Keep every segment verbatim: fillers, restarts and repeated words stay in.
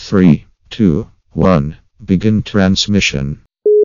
Three, two, one, begin transmission.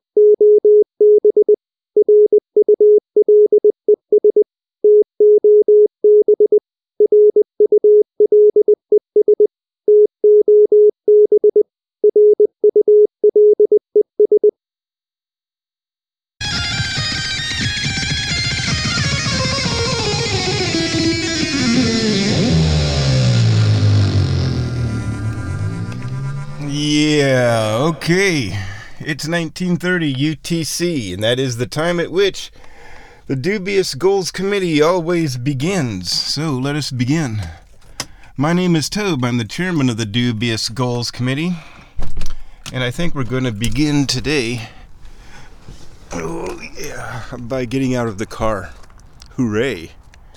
Yeah, okay. It's nineteen thirty U T C, and that is the time at which the Dubious Goals Committee always begins. So let us begin. My name is Tobe. I'm the chairman of the Dubious Goals Committee, and I think we're going to begin today oh, yeah, by getting out of the car. Hooray.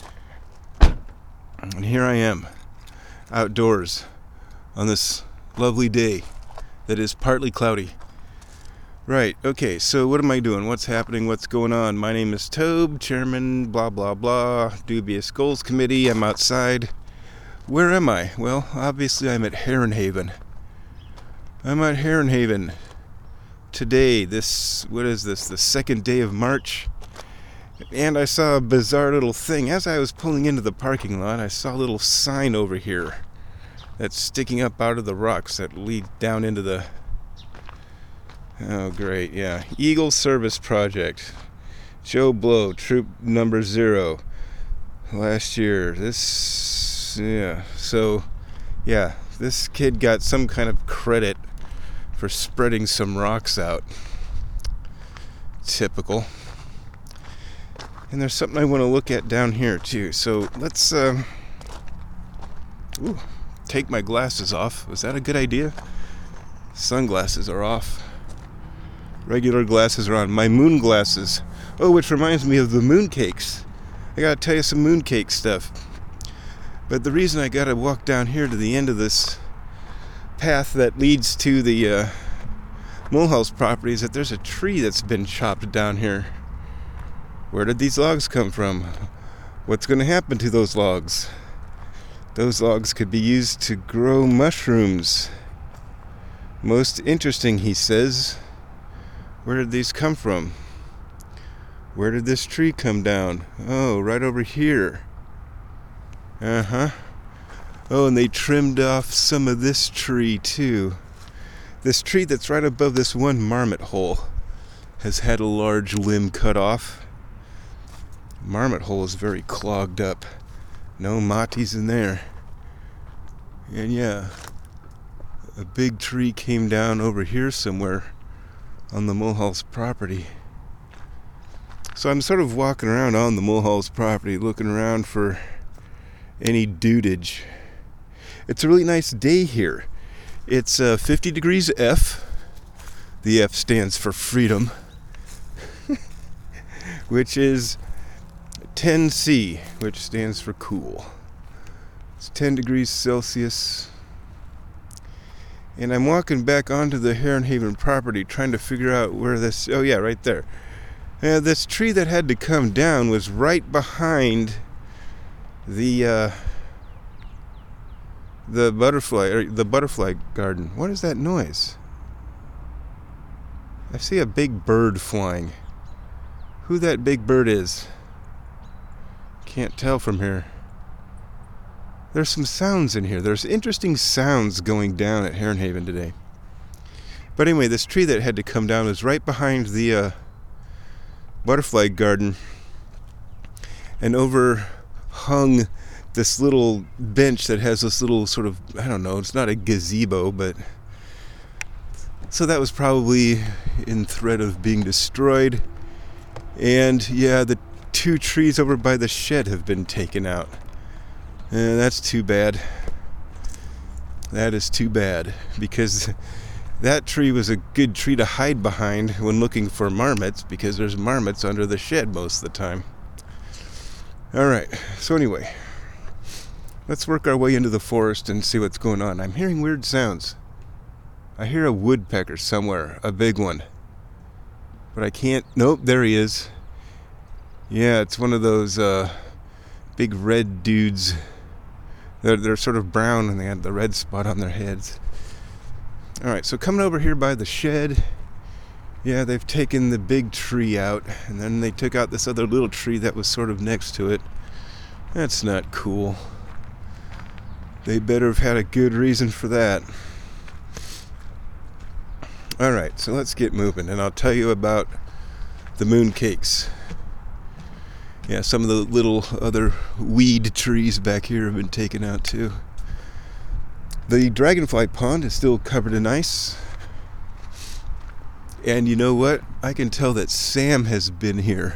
And here I am, outdoors, on this lovely day that is partly cloudy. Right, okay, so what am I doing? What's happening? What's going on? My name is Tobe, chairman, blah, blah, blah, Dubious Goals Committee. I'm outside. Where am I? Well, obviously I'm at Herrenhaven. I'm at Herrenhaven today, this, what is this, the second day of March? And I saw a bizarre little thing. As I was pulling into the parking lot, I saw a little sign over here that's sticking up out of the rocks that lead down into the... Oh, great, yeah. Eagle Service Project. Joe Blow, troop number zero. Last year. This... Yeah. So, yeah. This kid got some kind of credit for spreading some rocks out. Typical. And there's something I want to look at down here, too. So, let's... Um, ooh. Take my glasses off. Was that a good idea? Sunglasses are off. Regular glasses are on. My moon glasses. Oh, which reminds me of the mooncakes. I gotta tell you some mooncake stuff. But the reason I gotta walk down here to the end of this path that leads to the uh, Mulhouse property is that there's a tree that's been chopped down here. Where did these logs come from? What's gonna happen to those logs? Those logs could be used to grow mushrooms. Most interesting, he says. Where did these come from? Where did this tree come down? Oh, right over here. Uh-huh. Oh, and they trimmed off some of this tree, too. This tree that's right above this one marmot hole has had a large limb cut off. Marmot hole is very clogged up. No matis in there. And yeah, a big tree came down over here somewhere on the Mulhouse property. So I'm sort of walking around on the Mulhouse property looking around for any dudage. It's a really nice day here. It's uh, fifty degrees F. The F stands for freedom. Which is ten C, which stands for cool. It's ten degrees Celsius. And I'm walking back onto the Herrenhaven property trying to figure out where this... Oh, yeah, right there. Uh, this tree that had to come down was right behind the uh, the butterfly or the butterfly garden. What is that noise? I see a big bird flying. Who that big bird is? Can't tell from here. There's some sounds in here. There's interesting sounds going down at Herrenhaven today. But anyway, this tree that had to come down was right behind the uh, butterfly garden and overhung this little bench that has this little sort of, I don't know, it's not a gazebo, but... So that was probably in threat of being destroyed. And yeah, the two trees over by the shed have been taken out. Uh, that's too bad. That is too bad, because that tree was a good tree to hide behind when looking for marmots, because there's marmots under the shed most of the time. Alright, so anyway, let's work our way into the forest and see what's going on. I'm hearing weird sounds. I hear a woodpecker somewhere, a big one. But I can't... Nope, there he is. Yeah, it's one of those uh, big red dudes. They're, they're sort of brown and they have the red spot on their heads. Alright, so coming over here by the shed, yeah, they've taken the big tree out, and then they took out this other little tree that was sort of next to it. That's not cool. They better have had a good reason for that. Alright, so let's get moving, and I'll tell you about the mooncakes. Yeah, some of the little other weed trees back here have been taken out too. The dragonfly pond is still covered in ice. And you know what? I can tell that Sam has been here.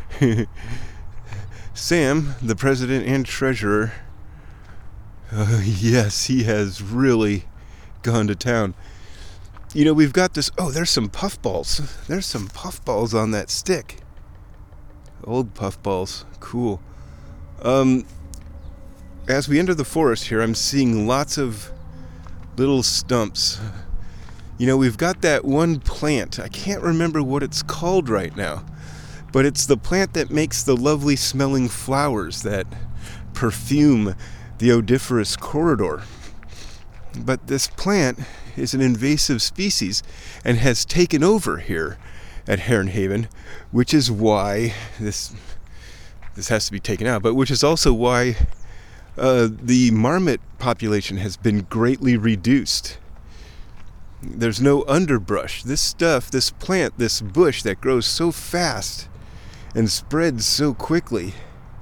Sam, the president and treasurer, uh, yes, he has really gone to town. You know, we've got this... Oh, there's some puffballs. There's some puffballs on that stick. Old puffballs. Cool. Um, as we enter the forest here, I'm seeing lots of little stumps. You know, we've got that one plant. I can't remember what it's called right now. But it's the plant that makes the lovely smelling flowers that perfume the odoriferous corridor. But this plant is an invasive species and has taken over here at Hare Haven, which is why this this has to be taken out, but which is also why uh, the marmot population has been greatly reduced. There's no underbrush. This stuff, this plant, this bush that grows so fast and spreads so quickly,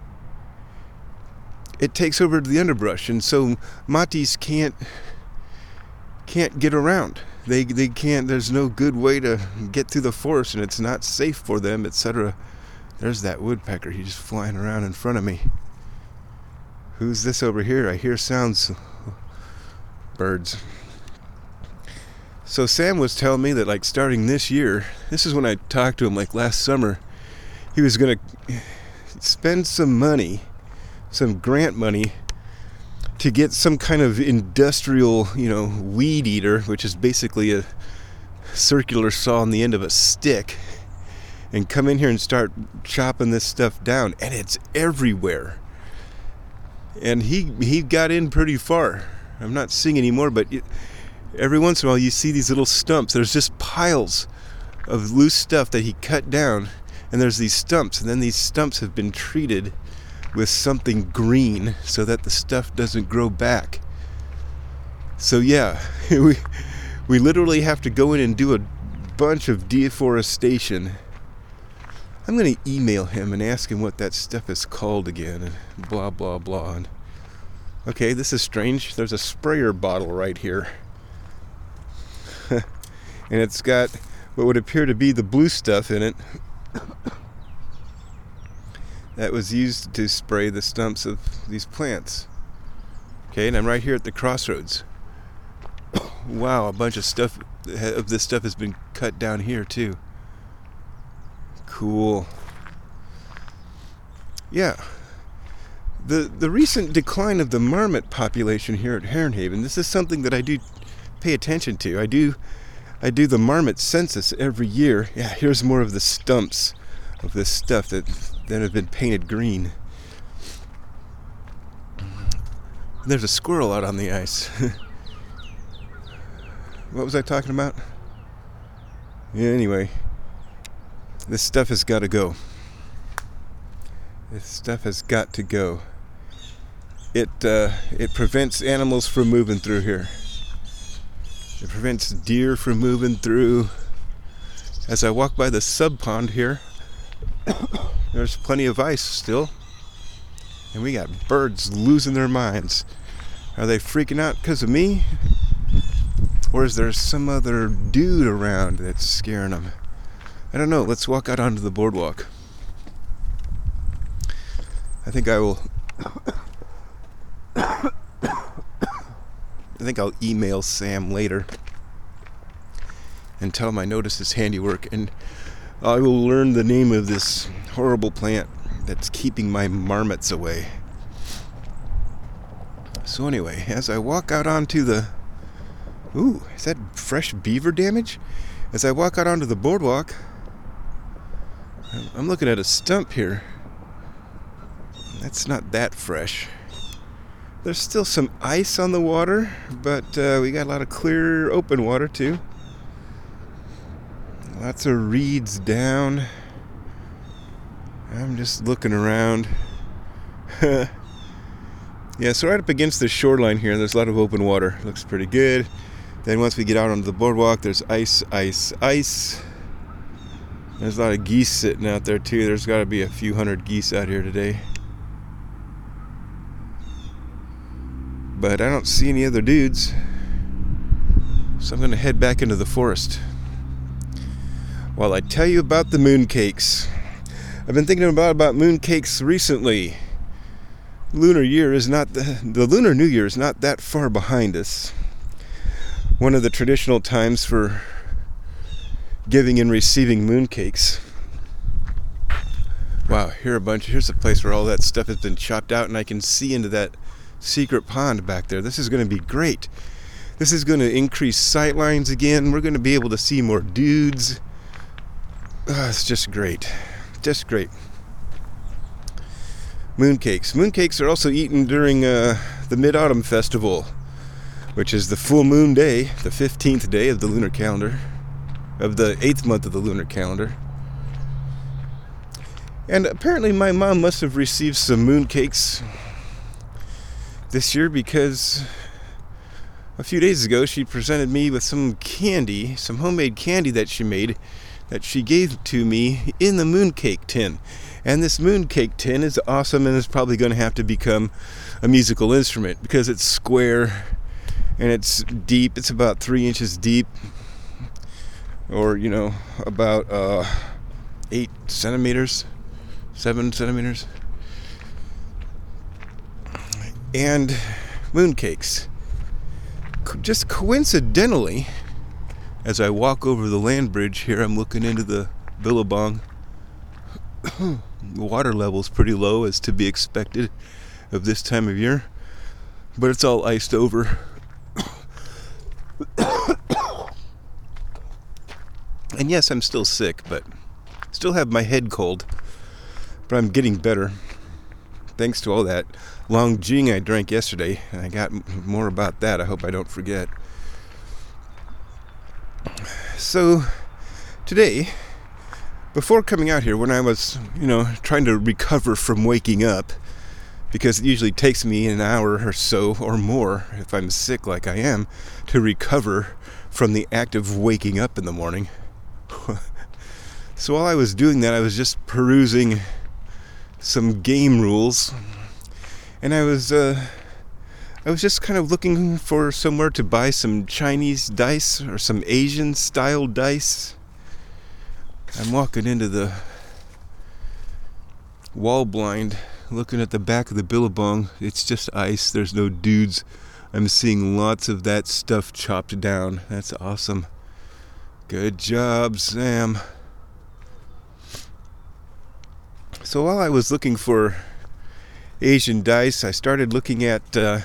it takes over the underbrush, and so matis can't can't get around. They they can't. There's no good way to get through the forest, and it's not safe for them, et cetera. There's that woodpecker. He's just flying around in front of me. Who's this over here? I hear sounds. Birds. So Sam was telling me that, like, starting this year, this is when I talked to him, like last summer, he was going to spend some money, some grant money, to get some kind of industrial, you know, weed eater, which is basically a circular saw on the end of a stick, and come in here and start chopping this stuff down. And it's everywhere. And he he got in pretty far. I'm not seeing anymore, but it, every once in a while you see these little stumps. There's just piles of loose stuff that he cut down, and there's these stumps, and then these stumps have been treated with something green so that the stuff doesn't grow back. So yeah, we we literally have to go in and do a bunch of deforestation. I'm going to email him and ask him what that stuff is called again, and blah blah blah. And okay, this is strange. There's a sprayer bottle right here. And it's got what would appear to be the blue stuff in it that was used to spray the stumps of these plants. Okay, and I'm right here at the crossroads. Wow, a bunch of stuff of this stuff has been cut down here too. Cool. Yeah. The the recent decline of the marmot population here at Hare Haven, this is something that I do pay attention to. I do I do the marmot census every year. Yeah, here's more of the stumps of this stuff that that have been painted green. There's a squirrel out on the ice. What was I talking about? Yeah, anyway. This stuff has got to go. This stuff has got to go. It uh, it prevents animals from moving through here. It prevents deer from moving through. As I walk by the sub pond here, there's plenty of ice still. And we got birds losing their minds. Are they freaking out because of me? Or is there some other dude around that's scaring them? I don't know. Let's walk out onto the boardwalk. I think I will... I think I'll email Sam later and tell him I noticed his handiwork, and I will learn the name of this horrible plant that's keeping my marmots away. So anyway, as I walk out onto the... Ooh, is that fresh beaver damage? As I walk out onto the boardwalk, I'm looking at a stump here. That's not that fresh. There's still some ice on the water, but uh, we got a lot of clear, open water too. Lots of reeds down. I'm just looking around. Yeah, so right up against the shoreline here, there's a lot of open water. Looks pretty good. Then once we get out onto the boardwalk, there's ice, ice, ice. There's a lot of geese sitting out there too. There's got to be a few hundred geese out here today. But I don't see any other dudes. So I'm going to head back into the forest while I tell you about the mooncakes. I've been thinking about, about mooncakes recently. Lunar year is not the, the Lunar New Year is not that far behind us. One of the traditional times for giving and receiving mooncakes. Wow, here a bunch. Here's a place where all that stuff has been chopped out, and I can see into that secret pond back there. This is going to be great. This is going to increase sight lines again. We're going to be able to see more dudes. Oh, it's just great. Just great. Mooncakes. Mooncakes are also eaten during uh, the Mid-Autumn Festival, which is the full moon day, the fifteenth day of the lunar calendar, of the eighth month of the lunar calendar. And apparently my mom must have received some mooncakes this year, because a few days ago she presented me with some candy, some homemade candy that she made, that she gave to me in the mooncake tin. And this mooncake tin is awesome, and is probably going to have to become a musical instrument because it's square and it's deep. It's about three inches deep, or you know, about uh, eight centimeters, seven centimeters. And mooncakes. Just coincidentally, as I walk over the land bridge here, I'm looking into the Billabong. The water level's pretty low, as to be expected of this time of year, but it's all iced over. And yes, I'm still sick, but still have my head cold, but I'm getting better thanks to all that long jing I drank yesterday, and I got more about that. I hope I don't forget. So today, before coming out here, when I was, you know, trying to recover from waking up, because it usually takes me an hour or so or more, if I'm sick like I am, to recover from the act of waking up in the morning. So while I was doing that, I was just perusing some game rules, and I was uh, I was just kind of looking for somewhere to buy some Chinese dice or some Asian style dice. I'm walking into the wall blind, looking at the back of the Billabong. It's just ice. There's no dudes. I'm seeing lots of that stuff chopped down. That's awesome. Good job, Sam. So while I was looking for Asian dice, I started looking at uh,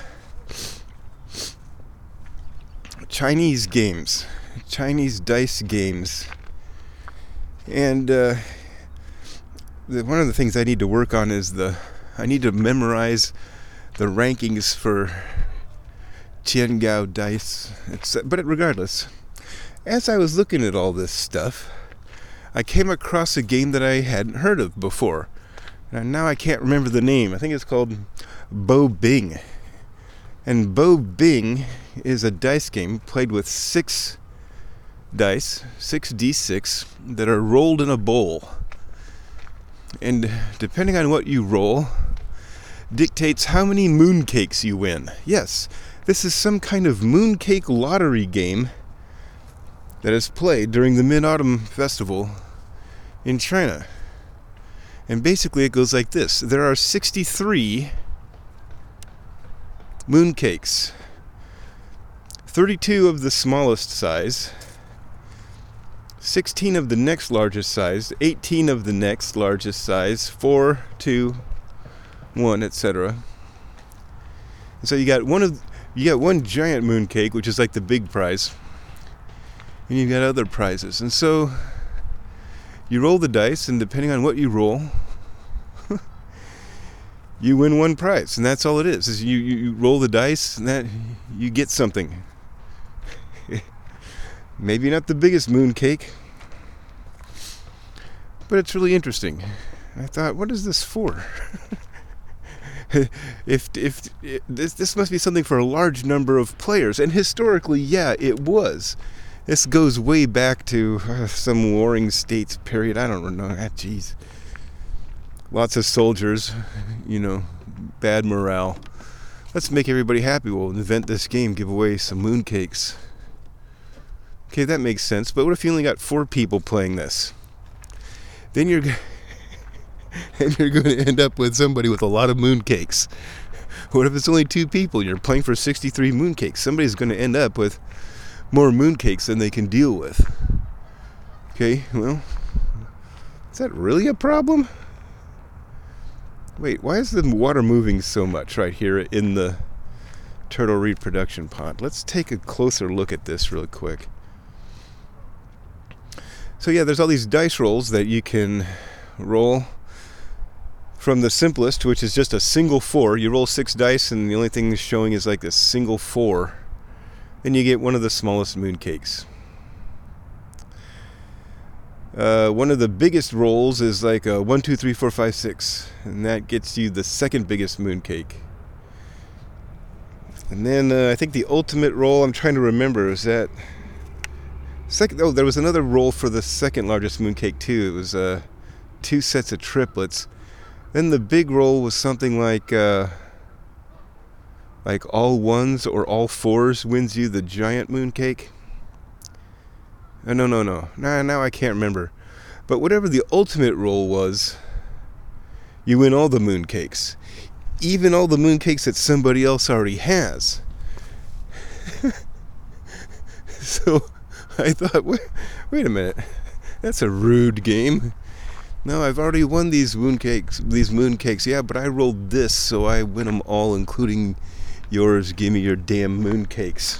Chinese games, Chinese dice games. And uh, the, one of the things I need to work on is the, I need to memorize the rankings for Tiangao dice. It's, but regardless, as I was looking at all this stuff, I came across a game that I hadn't heard of before. And now I can't remember the name. I think it's called Bo Bing. And Bo Bing is a dice game played with six dice, six d six, that are rolled in a bowl. And depending on what you roll, dictates how many mooncakes you win. Yes, this is some kind of mooncake lottery game that is played during the Mid-Autumn Festival in China. And basically it goes like this. There are sixty-three mooncakes. thirty-two of the smallest size, sixteen of the next largest size, eighteen of the next largest size, four, two, one, et cetera. And so you got one of you got one giant mooncake, which is like the big prize. And you've got other prizes. And so you roll the dice, and depending on what you roll, you win one prize, and that's all it is. Is you, you, you roll the dice, and that you get something. Maybe not the biggest mooncake, but it's really interesting. I thought, what is this for? if if if this this must be something for a large number of players, and historically, yeah, it was. This goes way back to uh, some warring states period. I don't know. Ah, jeez. Lots of soldiers, you know, bad morale. Let's make everybody happy. We'll invent this game, give away some mooncakes. Okay, that makes sense. But what if you only got four people playing this? Then you're and you're going to end up with somebody with a lot of mooncakes. What if it's only two people? You're playing for sixty-three mooncakes. Somebody's going to end up with more mooncakes than they can deal with. Okay, well, is that really a problem? Wait, why is the water moving so much right here in the turtle reproduction pond? Let's take a closer look at this real quick. So yeah, there's all these dice rolls that you can roll. From the simplest, which is just a single four. You roll six dice and the only thing showing is like a single four. Then you get one of the smallest mooncakes. Uh, one of the biggest rolls is like a one, two, three, four, five, six. And that gets you the second biggest mooncake. And then uh, I think the ultimate roll, I'm trying to remember, is that... Second, oh, there was another roll for the second largest mooncake too. It was uh, two sets of triplets. Then the big roll was something like uh, like all ones or all fours wins you the giant mooncake. Oh, no, no, no. Nah, now I can't remember. But whatever the ultimate roll was, you win all the mooncakes. Even all the mooncakes that somebody else already has. So I thought, wait, wait a minute. That's a rude game. No, I've already won these mooncakes, these mooncakes. Yeah, but I rolled this, so I win them all, including yours. Give me your damn mooncakes.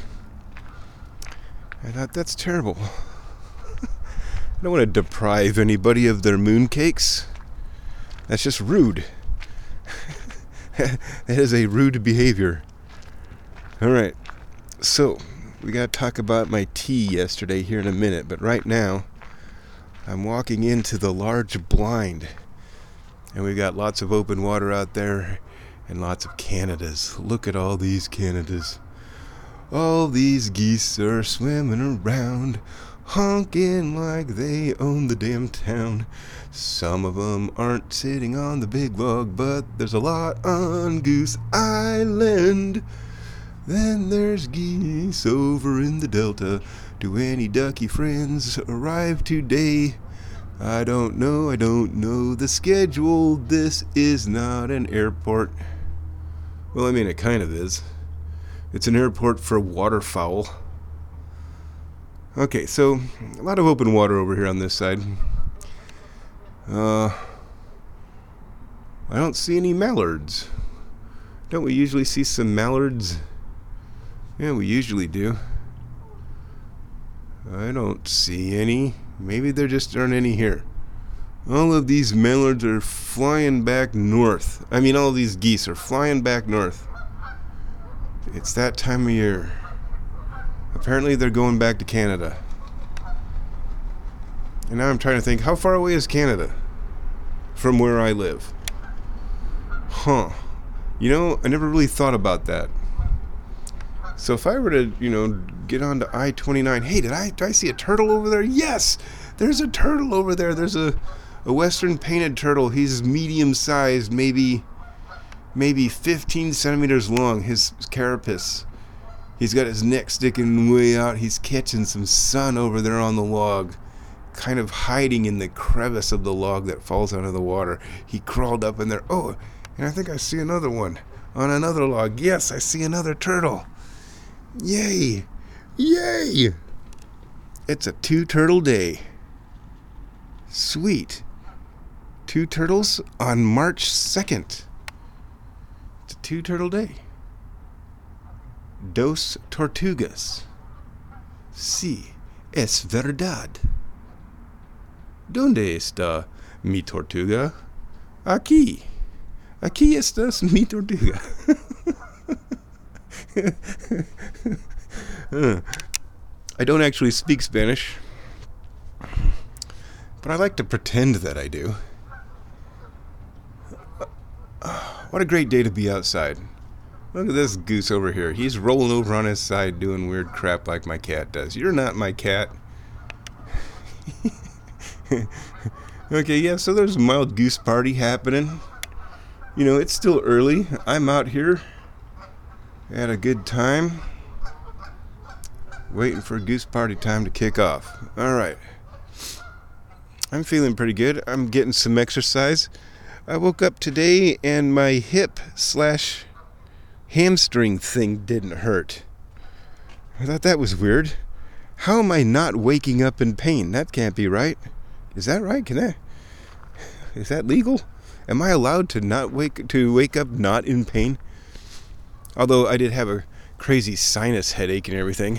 I thought, that's terrible. I don't want to deprive anybody of their mooncakes. That's just rude. That is a rude behavior. All right, so we got to talk about my tea yesterday here in a minute, but right now, I'm walking into the large blind, and we've got lots of open water out there and lots of Canadas. Look at all these Canadas. All these geese are swimming around, honking like they own the damn town. Some of them aren't sitting on the big log, but there's a lot on Goose Island. Then there's geese over in the Delta. Do any ducky friends arrive today? I don't know, I don't know the schedule. This is not an airport. Well, I mean, it kind of is. It's an airport for waterfowl. Okay, so a lot of open water over here on this side. Uh, I don't see any mallards. Don't we usually see some mallards? Yeah, we usually do. I don't see any. Maybe there just aren't any here. All of these mallards are flying back north. I mean, all these geese are flying back north. It's that time of year. Apparently they're going back to Canada. And now I'm trying to think, how far away is Canada from where I live? Huh. You know, I never really thought about that. So if I were to, you know, get onto I twenty-nine, hey, did I, did I see a turtle over there? Yes! There's a turtle over there. There's a, a western painted turtle. He's medium-sized, maybe, maybe fifteen centimeters long, his carapace. He's got his neck sticking way out. He's catching some sun over there on the log, kind of hiding in the crevice of the log that falls out of the water. He crawled up in there. Oh, and I think I see another one on another log. Yes, I see another turtle. Yay! Yay! It's a two-turtle day. Sweet. Two turtles on March second. It's a two-turtle day. Dos tortugas. Sí, es verdad. ¿Dónde está mi tortuga? Aquí. Aquí estás mi tortuga. uh, I don't actually speak Spanish, but I like to pretend that I do. What a great day to be outside. Look at this goose over here. He's rolling over on his side doing weird crap like my cat does. You're not my cat. Okay, yeah, so there's a mild goose party happening. You know, it's still early. I'm out here. Had a good time. Waiting for goose party time to kick off. Alright. I'm feeling pretty good. I'm getting some exercise. I woke up today and my hip slash hamstring thing didn't hurt. I thought that was weird. How am I not waking up in pain? That can't be right. Is that right? Can I? Is that legal? Am I allowed to not wake to wake up not in pain? Although I did have a crazy sinus headache and everything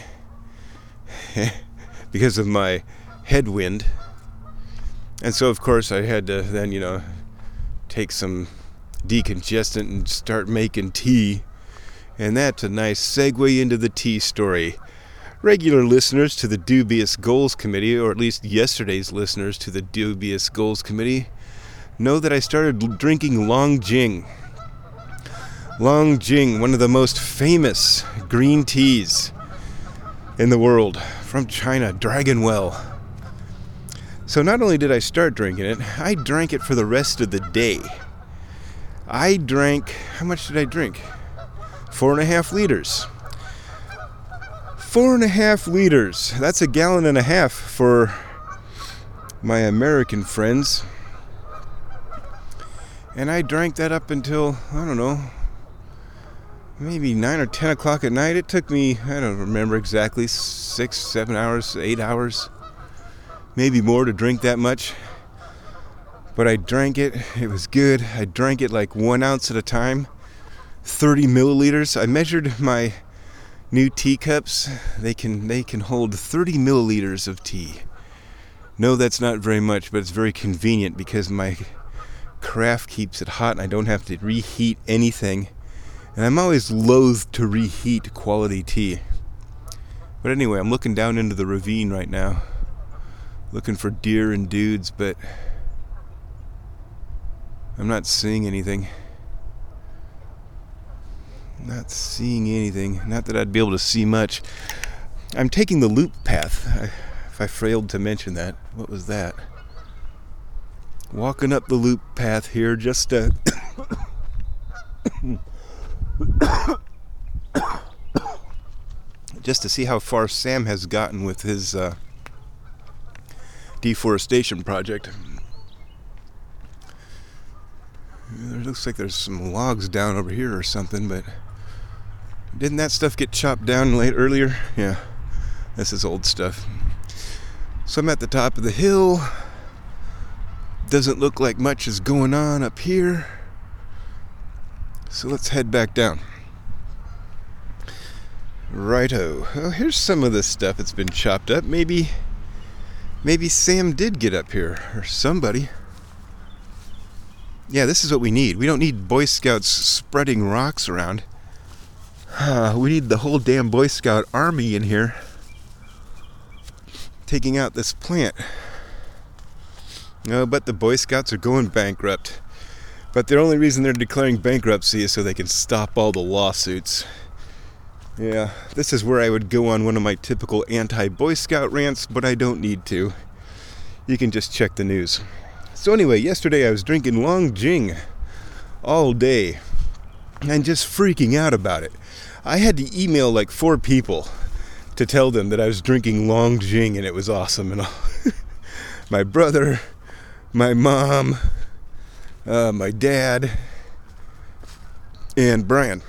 because of my headwind. And so of course I had to then, you know, take some decongestant and start making tea. And that's a nice segue into the tea story. Regular listeners to the Dubious Goals Committee, or at least yesterday's listeners to the Dubious Goals Committee, know that I started drinking Long Jing. Long Jing, one of the most famous green teas in the world, from China, Dragon Well. So not only did I start drinking it, I drank it for the rest of the day. I drank, how much did I drink? Four and a half liters. Four and a half liters. That's a gallon and a half for my American friends. And I drank that up until, I don't know, maybe nine or ten o'clock at night. It took me, I don't remember exactly, six, seven hours, eight hours, maybe more to drink that much. But I drank it. It was good. I drank it like one ounce at a time, thirty milliliters. I measured my new teacups. They can they can hold thirty milliliters of tea. No, that's not very much, but it's very convenient because my craft keeps it hot and I don't have to reheat anything. And I'm always loath to reheat quality tea. But anyway, I'm looking down into the ravine right now, looking for deer and dudes, but I'm not seeing anything. Not seeing anything. Not that I'd be able to see much. I'm taking the loop path. I, if I failed to mention that. What was that? Walking up the loop path here just to just to see how far Sam has gotten with his uh, deforestation project. It looks like there's some logs down over here or something, but didn't that stuff get chopped down late earlier? Yeah, this is old stuff. So I'm at the top of the hill. Doesn't look like much is going on up here. So let's head back down. Righto. Well, here's some of this stuff that's been chopped up. Maybe, maybe Sam did get up here, or somebody. Yeah, this is what we need. We don't need Boy Scouts spreading rocks around. Uh, we need the whole damn Boy Scout army in here taking out this plant. No, but the Boy Scouts are going bankrupt. But the only reason they're declaring bankruptcy is so they can stop all the lawsuits. Yeah, this is where I would go on one of my typical anti-Boy Scout rants, but I don't need to. You can just check the news. So anyway, yesterday I was drinking Long Jing all day and just freaking out about it. I had to email like four people to tell them that I was drinking Long Jing and it was awesome and all. My brother, my mom, uh, my dad, and Brian.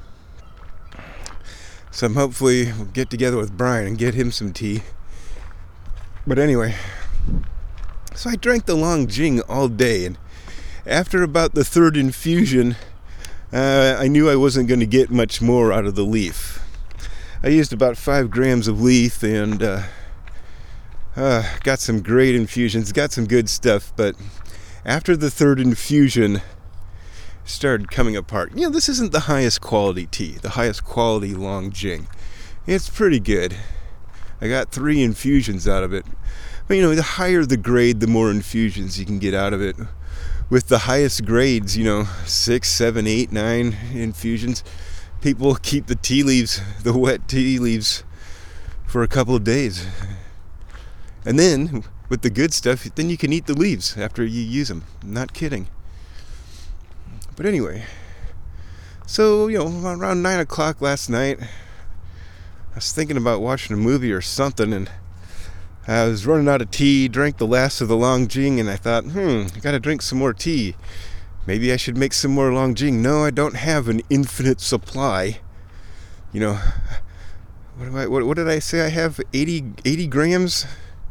So I'm hopefully we'll get together with Brian and get him some tea. But anyway, so I drank the Long Jing all day, and after about the third infusion, uh, I knew I wasn't going to get much more out of the leaf. I used about five grams of leaf and uh, uh, got some great infusions, got some good stuff, but after the third infusion, started coming apart. You know, this isn't the highest quality tea, the highest quality Long Jing. It's pretty good. I got three infusions out of it. But, you know, the higher the grade, the more infusions you can get out of it. With the highest grades, you know, six, seven, eight, nine infusions, people keep the tea leaves, the wet tea leaves, for a couple of days. And then, with the good stuff, then you can eat the leaves after you use them. I'm not kidding. But anyway, so, you know, around nine o'clock last night, I was thinking about watching a movie or something, and I was running out of tea, drank the last of the Long Jing, and I thought, hmm, I gotta drink some more tea. Maybe I should make some more Long Jing. No, I don't have an infinite supply. You know, what, do I, what, what did I say? I have eighty, eighty grams?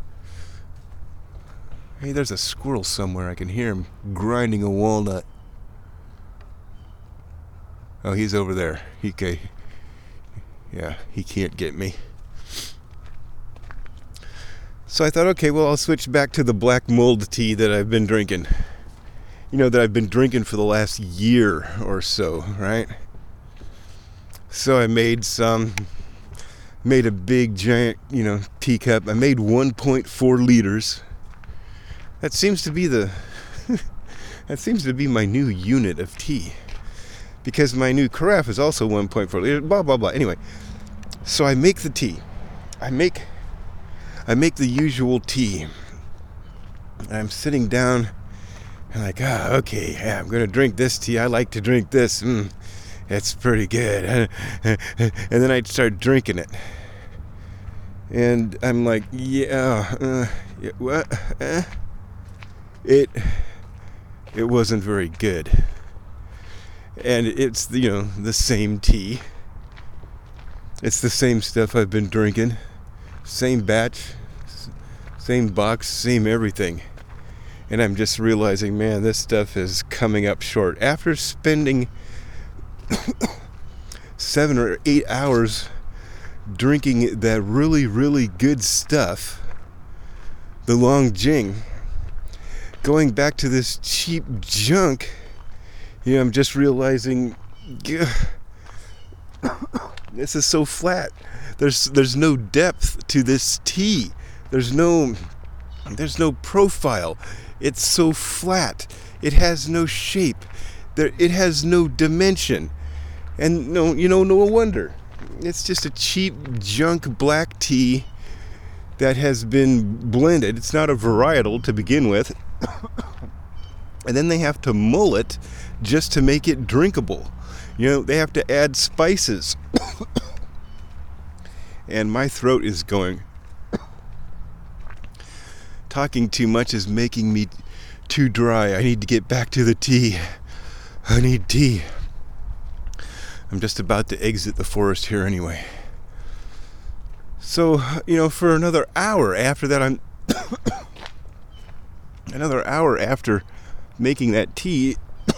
Hey, there's a squirrel somewhere. I can hear him grinding a walnut. Oh, he's over there. He, okay. Yeah, he can't get me. So I thought, okay, well, I'll switch back to the black mold tea that I've been drinking. You know, that I've been drinking for the last year or so, right? So I made some, made a big, giant, you know, teacup. I made one point four liters. That seems to be the, that seems to be my new unit of tea. Because my new carafe is also one point four liters, blah, blah, blah. Anyway, so I make the tea. I make... I make the usual tea. I'm sitting down and like, ah, okay, yeah, I'm gonna drink this tea. I like to drink this. Mm, it's pretty good. And then I'd start drinking it. And I'm like, yeah, uh, yeah what? Uh, it, it wasn't very good. And it's, you know, the same tea. It's the same stuff I've been drinking. Same batch, same box, same everything. And I'm just realizing, man, this stuff is coming up short. After spending seven or eight hours drinking that really, really good stuff, the Long Jing, going back to this cheap junk, you know, I'm just realizing, this is so flat. There's there's no depth to this tea. There's no there's no profile. It's so flat. It has no shape. There it has no dimension. And no, you know, no wonder. It's just a cheap junk black tea that has been blended. It's not a varietal to begin with. And then they have to mull it just to make it drinkable. You know, they have to add spices. And my throat is going. Talking too much is making me too dry. I need to get back to the tea. I need tea. I'm just about to exit the forest here anyway. So, you know, for another hour after that, I'm... another hour after making that tea,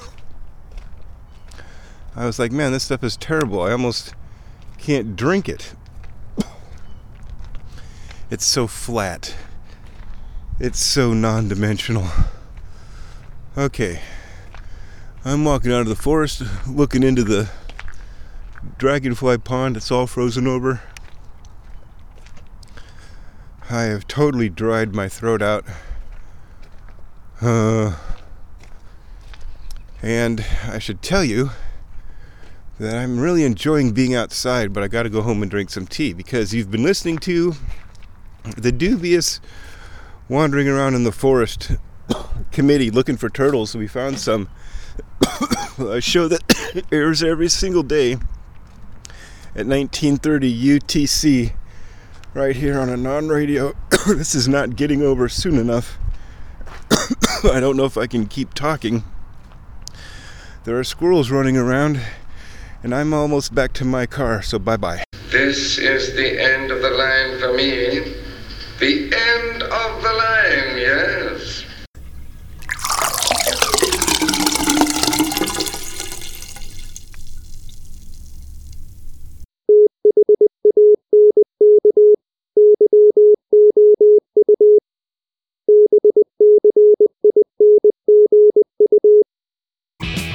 I was like, man, this stuff is terrible. I almost can't drink it. It's so flat. It's so non-dimensional. Okay. I'm walking out of the forest, looking into the dragonfly pond. It's all frozen over. I have totally dried my throat out. Uh, and I should tell you that I'm really enjoying being outside, but I gotta go home and drink some tea, because you've been listening to the dubious wandering around in the forest committee looking for turtles. We found some. A show that airs every single day at nineteen thirty U T C right here on a non-radio. This is not getting over soon enough. I don't know if I can keep talking. There are squirrels running around, and I'm almost back to my car, so bye-bye. This is the end of the line for me. The end of the line, yes.